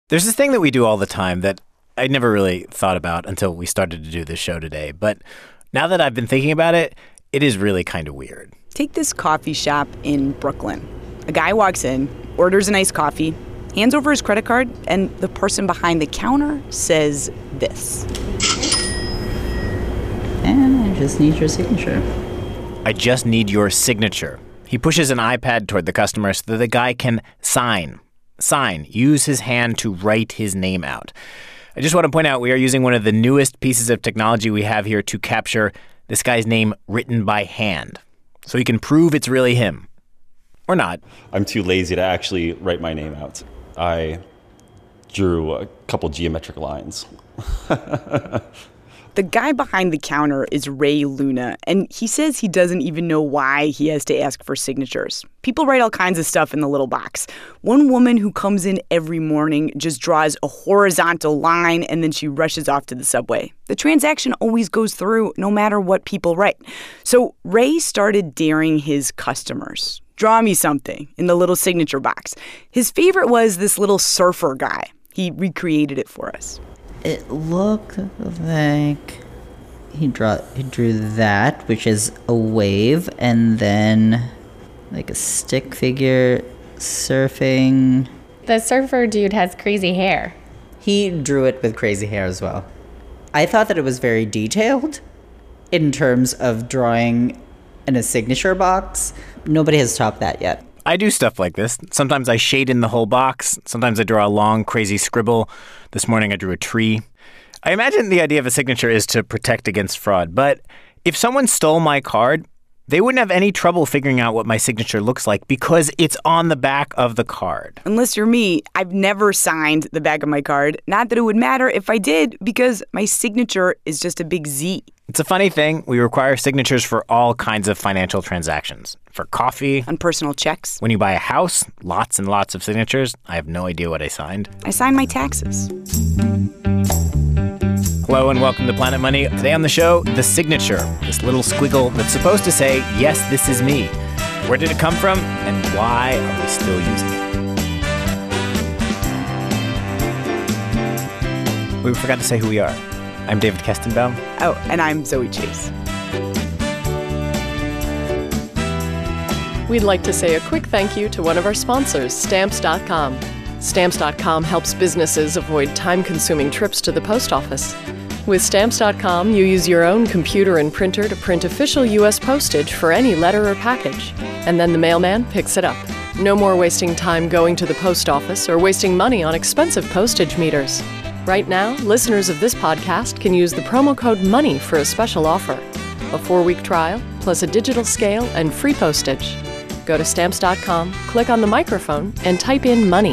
There's this thing that we do all the time that I never really thought about until we started to do this show today. But now that I've been thinking about it, it is really kind of weird. Take this coffee shop in Brooklyn. A guy walks in, orders an iced coffee, hands over his credit card, and the person behind the counter says this. And I just need your signature. I just need your signature. He pushes an iPad toward the customer so that the guy can sign, use his hand to write his name out. I just want to point out we are using one of the newest pieces of technology we have here to capture this guy's name written by hand. So he can prove it's really him. Or not. I'm too lazy to actually write my name out. I drew a couple geometric lines. The guy behind the counter is Ray Luna, and he says he doesn't even know why he has to ask for signatures. People write all kinds of stuff in the little box. One woman who comes in every morning just draws a horizontal line, and then she rushes off to the subway. The transaction always goes through no matter what people write. So Ray started daring his customers. Draw me something in the little signature box. His favorite was this little surfer guy. He recreated it for us. It looked like he drew that, which is a wave, and then like a stick figure surfing. The surfer dude has crazy hair. He drew it with crazy hair as well. I thought that it was very detailed in terms of drawing in a signature box. Nobody has topped that yet. I do stuff like this. Sometimes I shade in the whole box. Sometimes I draw a long, crazy scribble. This morning I drew a tree. I imagine the idea of a signature is to protect against fraud. But if someone stole my card, they wouldn't have any trouble figuring out what my signature looks like because it's on the back of the card. Unless you're me, I've never signed the back of my card. Not that it would matter if I did, because my signature is just a big Z. It's a funny thing. We require signatures for all kinds of financial transactions. For coffee. On personal checks. When you buy a house, lots and lots of signatures. I have no idea what I signed. I signed my taxes. Hello and welcome to Planet Money. Today on the show, the signature. This little squiggle that's supposed to say, yes, this is me. Where did it come from and why are we still using it? We forgot to say who we are. I'm David Kestenbaum. Oh, and I'm Zoe Chase. We'd like to say a quick thank you to one of our sponsors, Stamps.com. Stamps.com helps businesses avoid time-consuming trips to the post office. With Stamps.com, you use your own computer and printer to print official U.S. postage for any letter or package, and then the mailman picks it up. No more wasting time going to the post office or wasting money on expensive postage meters. Right now, listeners of this podcast can use the promo code MONEY for a special offer. A 4-week trial, plus a digital scale and free postage. Go to Stamps.com, click on the microphone, and type in MONEY.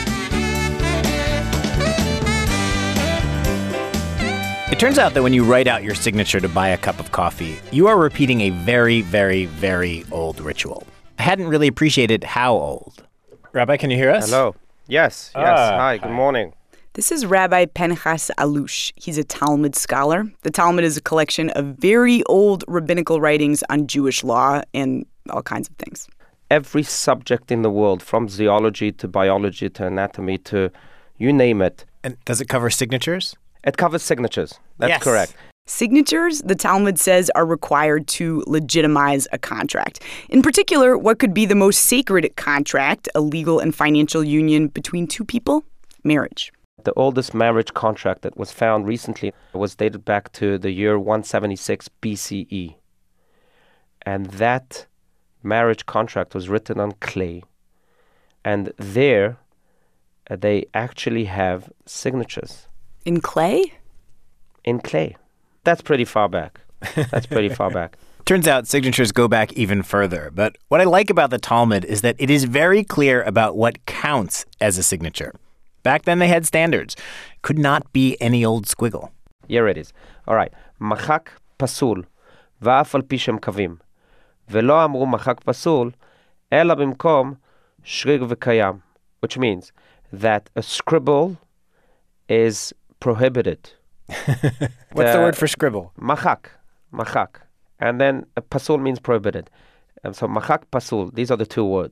It turns out that when you write out your signature to buy a cup of coffee, you are repeating a very, very, very old ritual. I hadn't really appreciated how old. Rabbi, can you hear us? Hello. Yes. Hi, good morning. This is Rabbi Pinchas Allouche. He's a Talmud scholar. The Talmud is a collection of very old rabbinical writings on Jewish law and all kinds of things. Every subject in the world, from zoology to biology to anatomy to you name it. And does it cover signatures? It covers signatures. That's yes. Correct. Signatures, the Talmud says, are required to legitimize a contract. In particular, what could be the most sacred contract, a legal and financial union between two people? Marriage. The oldest marriage contract that was found recently was dated back to the year 176 BCE. And that marriage contract was written on clay. And there, they actually have signatures. In clay? In clay. That's pretty far back. Turns out signatures go back even further. But what I like about the Talmud is that it is very clear about what counts as a signature. Back then they had standards. Could not be any old squiggle. Here it is. All right. מחק פסול, ואף על פי שהם קווים. ולא אמרו מחק פסול, אלא במקום שריג וקיים. Which means that a scribble is prohibited. What's the word for scribble? מחק. And then pasul means prohibited. And so מחק pasul, these are the two words.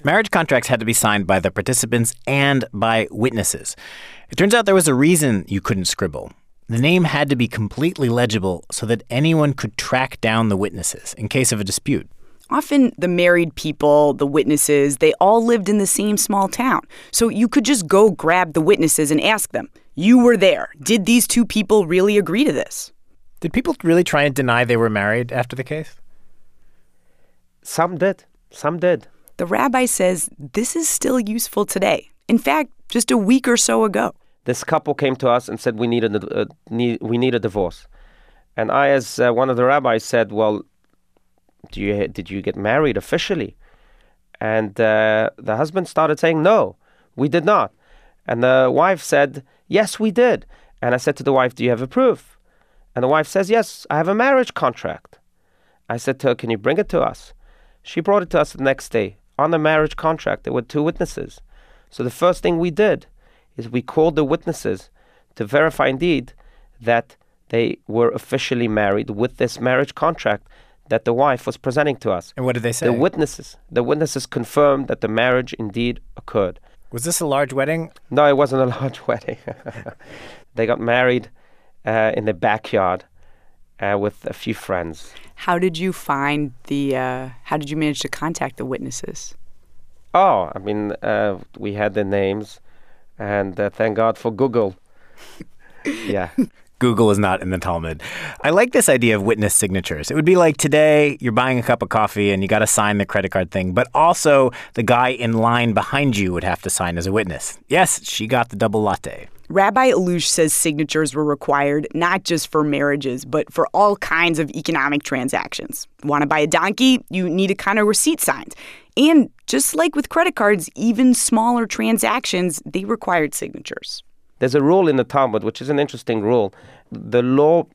Marriage contracts had to be signed by the participants and by witnesses. It turns out there was a reason you couldn't scribble. The name had to be completely legible so that anyone could track down the witnesses in case of a dispute. Often the married people, the witnesses, they all lived in the same small town. So you could just go grab the witnesses and ask them, you were there. Did these two people really agree to this? Did people really try and deny they were married after the case? Some did. Some did. The rabbi says this is still useful today. In fact, just a week or so ago. This couple came to us and said, we need a divorce. And I, as one of the rabbis, said, well, did you get married officially? And the husband started saying, no, we did not. And the wife said, yes, we did. And I said to the wife, do you have a proof? And the wife says, yes, I have a marriage contract. I said to her, can you bring it to us? She brought it to us the next day. On the marriage contract, there were two witnesses. So the first thing we did is we called the witnesses to verify indeed that they were officially married with this marriage contract that the wife was presenting to us. And what did they say? The witnesses confirmed that the marriage indeed occurred. Was this a large wedding? No, it wasn't a large wedding. They got married in the backyard with a few friends. How did you find how did you manage to contact the witnesses? Oh, I mean, we had their names, and thank God for Google. Yeah. Google is not in the Talmud. I like this idea of witness signatures. It would be like today, you're buying a cup of coffee and you got to sign the credit card thing, but also the guy in line behind you would have to sign as a witness. Yes, she got the double latte. Rabbi Alush says signatures were required not just for marriages, but for all kinds of economic transactions. Want to buy a donkey? You need a kind of receipt signed. And just like with credit cards, even smaller transactions, they required signatures. There's a rule in the Talmud, which is an interesting rule. The law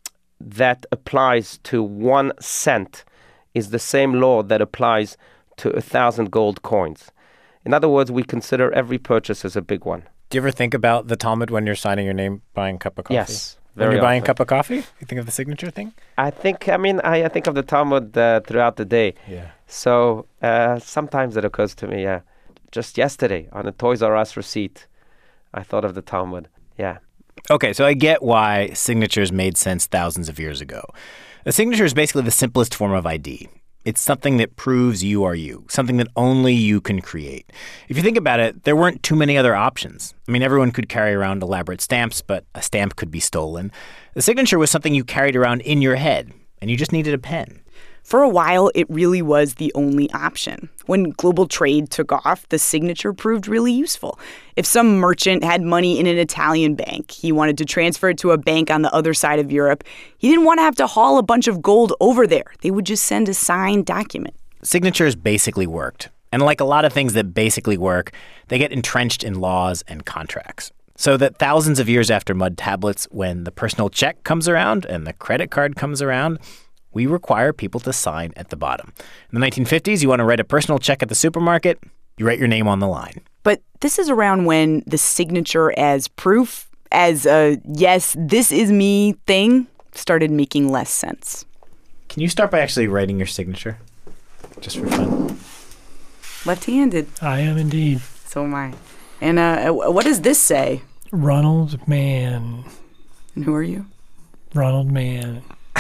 that applies to 1 cent is the same law that applies to 1,000 gold coins. In other words, we consider every purchase as a big one. Do you ever think about the Talmud when you're signing your name, buying a cup of coffee? Yes. When you're buying a often. cup of coffee? You think of the signature thing? I think of the Talmud throughout the day. Yeah. So sometimes it occurs to me, yeah. Just yesterday on a Toys R Us receipt, I thought of the Talmud. Yeah. Okay, so I get why signatures made sense thousands of years ago. A signature is basically the simplest form of ID. It's something that proves you are you, something that only you can create. If you think about it, there weren't too many other options. I mean, everyone could carry around elaborate stamps, but a stamp could be stolen. The signature was something you carried around in your head, and you just needed a pen. For a while, it really was the only option. When global trade took off, the signature proved really useful. If some merchant had money in an Italian bank, he wanted to transfer it to a bank on the other side of Europe, he didn't want to have to haul a bunch of gold over there. They would just send a signed document. Signatures basically worked. And like a lot of things that basically work, they get entrenched in laws and contracts. So that thousands of years after mud tablets, when the personal check comes around and the credit card comes around, we require people to sign at the bottom. In the 1950s, you want to write a personal check at the supermarket, you write your name on the line. But this is around when the signature as proof, as a yes, this is me thing, started making less sense. Can you start by actually writing your signature? Just for fun. Left-handed. I am indeed. So am I. And what does this say? Ronald Mann. And who are you? Ronald Mann.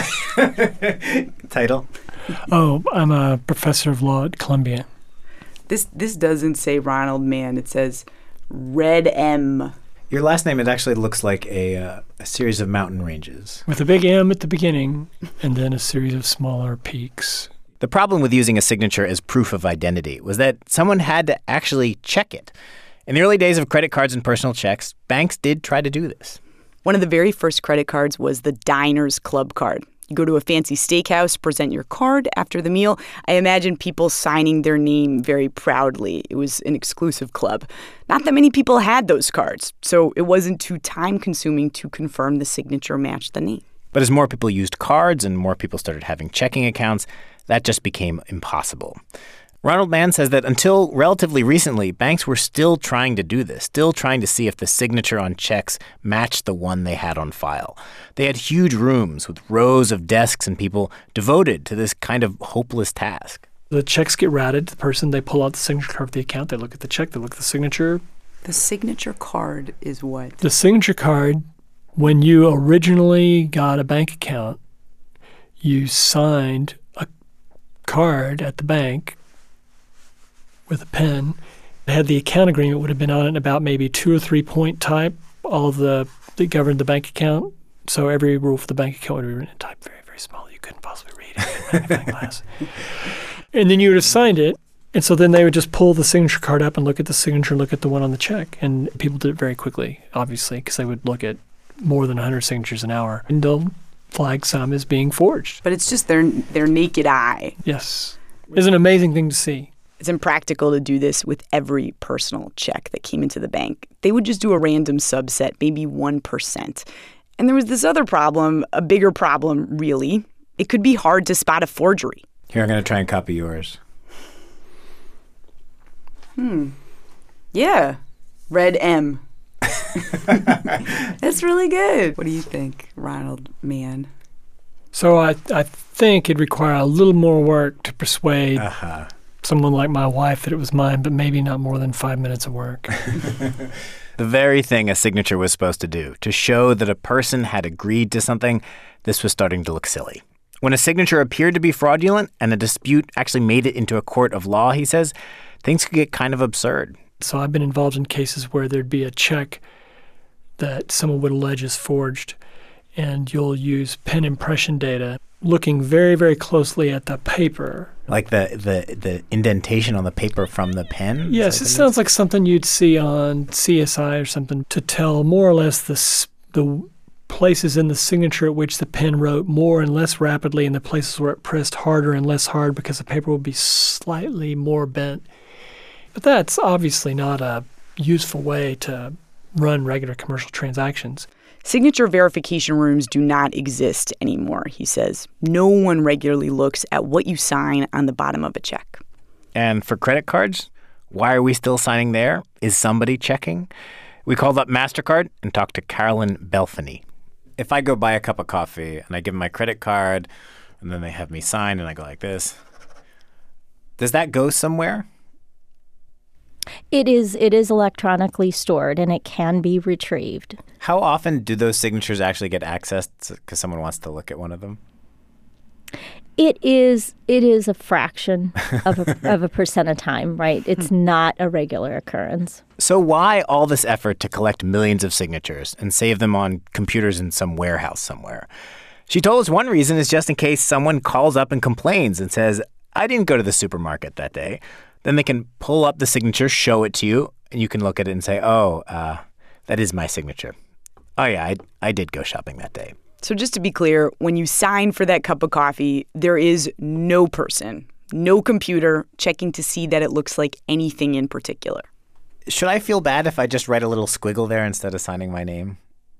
Title? Oh, I'm a professor of law at Columbia. This doesn't say Ronald Mann. It says Red M. Your last name, it actually looks like a series of mountain ranges. With a big M at the beginning and then a series of smaller peaks. The problem with using a signature as proof of identity was that someone had to actually check it. In the early days of credit cards and personal checks, banks did try to do this. One of the very first credit cards was the Diners Club card. You go to a fancy steakhouse, present your card after the meal. I imagine people signing their name very proudly. It was an exclusive club. Not that many people had those cards, so it wasn't too time-consuming to confirm the signature matched the name. But as more people used cards and more people started having checking accounts, that just became impossible. Ronald Mann says that until relatively recently, banks were still trying to do this, still trying to see if the signature on checks matched the one they had on file. They had huge rooms with rows of desks and people devoted to this kind of hopeless task. The checks get routed to the person. They pull out the signature card of the account. They look at the check. They look at the signature. The signature card is what? The signature card, when you originally got a bank account, you signed a card at the bank with a pen. It had the account agreement would have been on it in about maybe 2 or 3 point type, all of that governed the bank account. So every rule for the bank account would be written in type very, very small. You couldn't possibly read it in a magnifying glass. And then you would have signed it. And so then they would just pull the signature card up and look at the signature and look at the one on the check. And people did it very quickly, obviously, because they would look at more than 100 signatures an hour. And they'll flag some as being forged. But it's just their naked eye. Yes. It's an amazing thing to see. It's impractical to do this with every personal check that came into the bank. They would just do a random subset, maybe 1%. And there was this other problem, a bigger problem, really. It could be hard to spot a forgery. Here, I'm going to try and copy yours. Yeah. Red M. That's really good. What do you think, Ronald Mann? So I think it'd require a little more work to persuade someone like my wife that it was mine, but maybe not more than 5 minutes of work. The very thing a signature was supposed to do, to show that a person had agreed to something, this was starting to look silly. When a signature appeared to be fraudulent and a dispute actually made it into a court of law, he says, things could get kind of absurd. So I've been involved in cases where there'd be a check that someone would allege is forged, and you'll use pen impression data, looking very, very closely at the paper. Like the indentation on the paper from the pen? Yes, it sounds like something you'd see on CSI or something to tell more or less the places in the signature at which the pen wrote more and less rapidly, and the places where it pressed harder and less hard because the paper would be slightly more bent. But that's obviously not a useful way to run regular commercial transactions. Signature verification rooms do not exist anymore, he says. No one regularly looks at what you sign on the bottom of a check. And for credit cards, why are we still signing there? Is somebody checking? We called up MasterCard and talked to Carolyn Belfany. If I go buy a cup of coffee and I give them my credit card and then they have me sign and I go like this, does that go somewhere? It is electronically stored, and it can be retrieved. How often do those signatures actually get accessed because someone wants to look at one of them? It is a fraction of a percent of time, right? It's not a regular occurrence. So why all this effort to collect millions of signatures and save them on computers in some warehouse somewhere? She told us one reason is just in case someone calls up and complains and says, I didn't go to the supermarket that day. Then they can pull up the signature, show it to you, and you can look at it and say, that is my signature. Oh, yeah, I did go shopping that day. So just to be clear, when you sign for that cup of coffee, there is no person, no computer checking to see that it looks like anything in particular. Should I feel bad if I just write a little squiggle there instead of signing my name?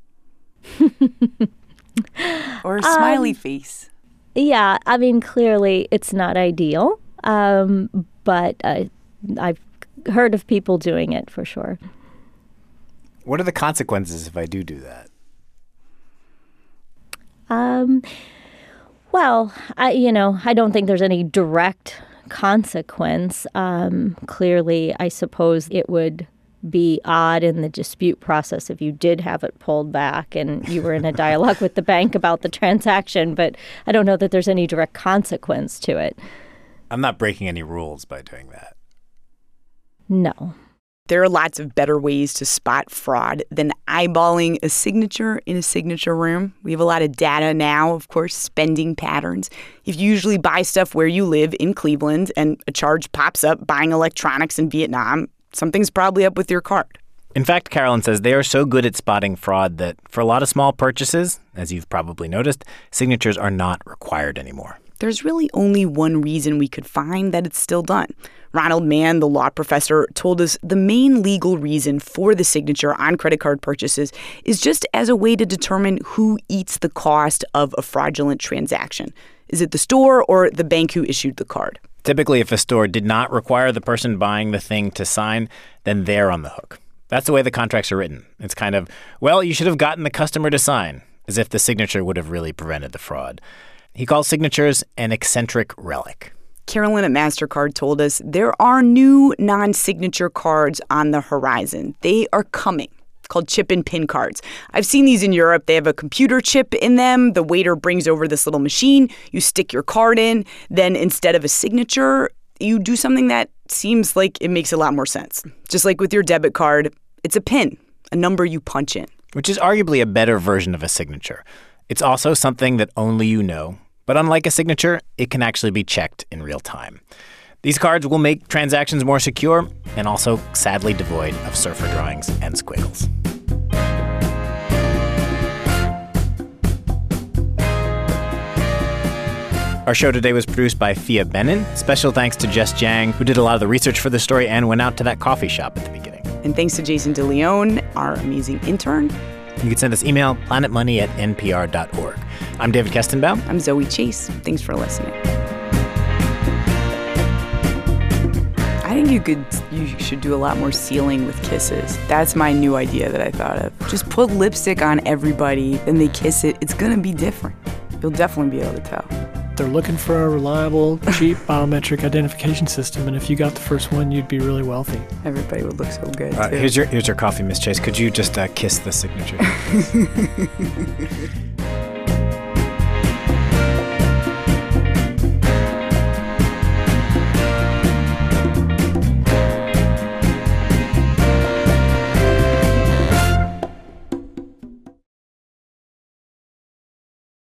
Or a smiley face. Yeah, I mean, clearly it's not ideal. But I've heard of people doing it for sure. What are the consequences if I do that? Well, I don't think there's any direct consequence. Clearly, I suppose it would be odd in the dispute process if you did have it pulled back and you were in a dialogue with the bank about the transaction, but I don't know that there's any direct consequence to it. I'm not breaking any rules by doing that. No. There are lots of better ways to spot fraud than eyeballing a signature in a signature room. We have a lot of data now, of course, spending patterns. If you usually buy stuff where you live in Cleveland and a charge pops up buying electronics in Vietnam, something's probably up with your card. In fact, Carolyn says they are so good at spotting fraud that for a lot of small purchases, as you've probably noticed, signatures are not required anymore. There's really only one reason we could find that it's still done. Ronald Mann, the law professor, told us the main legal reason for the signature on credit card purchases is just as a way to determine who eats the cost of a fraudulent transaction. Is it the store or the bank who issued the card? Typically, if a store did not require the person buying the thing to sign, then they're on the hook. That's the way the contracts are written. It's kind of, well, you should have gotten the customer to sign, as if the signature would have really prevented the fraud. He calls signatures an eccentric relic. Carolyn at MasterCard told us there are new non-signature cards on the horizon. They are coming, called chip and pin cards. I've seen these in Europe. They have a computer chip in them. The waiter brings over this little machine. You stick your card in. Then instead of a signature, you do something that seems like it makes a lot more sense. Just like with your debit card, it's a pin, a number you punch in. Which is arguably a better version of a signature. It's also something that only you know. But unlike a signature, it can actually be checked in real time. These cards will make transactions more secure and also sadly devoid of surfer drawings and squiggles. Our show today was produced by Fia Benin. Special thanks to Jess Jang, who did a lot of the research for the story and went out to that coffee shop at the beginning. And thanks to Jason DeLeon, our amazing intern. You can send us email, planetmoney@npr.org. I'm David Kestenbaum. I'm Zoe Chase. Thanks for listening. I think you should do a lot more sealing with kisses. That's my new idea that I thought of. Just put lipstick on everybody, then they kiss it. It's going to be different. You'll definitely be able to tell. They're looking for a reliable, cheap biometric identification system, and if you got the first one, you'd be really wealthy. Everybody would look so good, too. Here's your coffee, Miss Chase. Could you just kiss the signature?